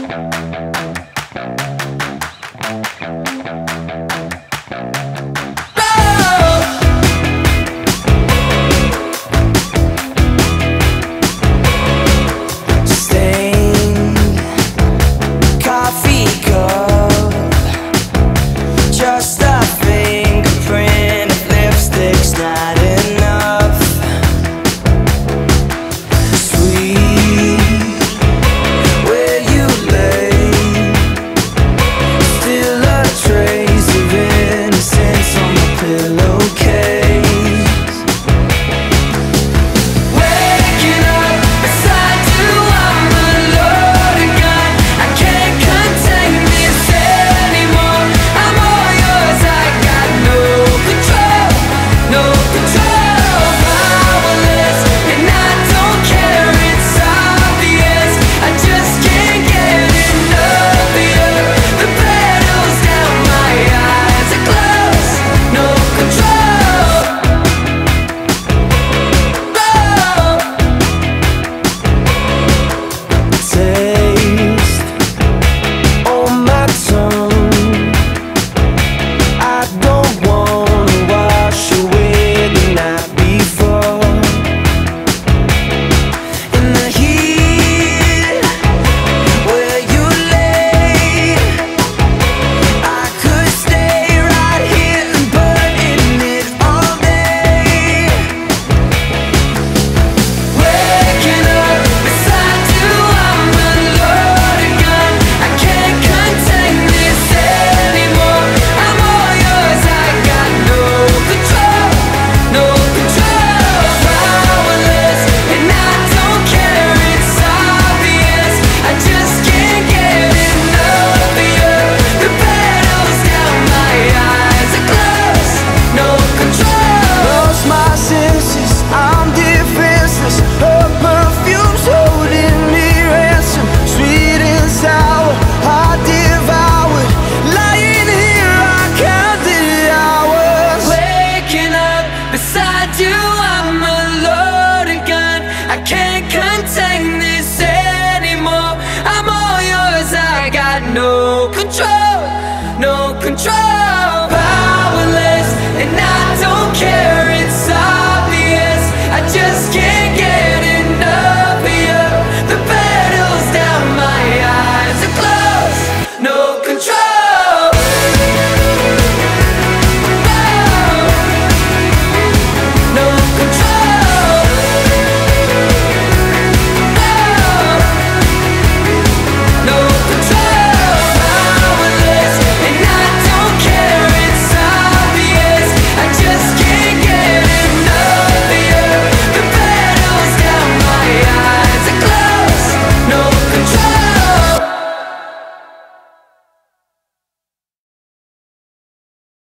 Just a fingerprint of lipstick's not enough. Sweet, where you lay, still a trace of innocence on my pillowcase. Waking up beside you, I'm a loaded gun. I can't contain this anymore. I'm all yours, I got no control, no control. Powerless, and I don't care, it's obvious. I just can't get enough of you. The petals down, my eyes are closed, no control. Taste on my tongue. I don't wanna wash away the night before. In the heat where you lay, I could stay right here and burn in it all day. Waking up beside you, I'm a loaded gun. I can't contain this anymore. I'm all yours, I got no control, no control. Powerless, and I don't care, it's obvious. I just can't get enough of you. The petals down, my eyes are closed, no control. Lost my senses, I'm defenseless. Her perfume's holding me ransom. Sweet and sour, I devoured. Lying here, I count the hours. Waking up beside you, I'm a loaded gun. I can't contain this anymore. I'm all yours, I got no control.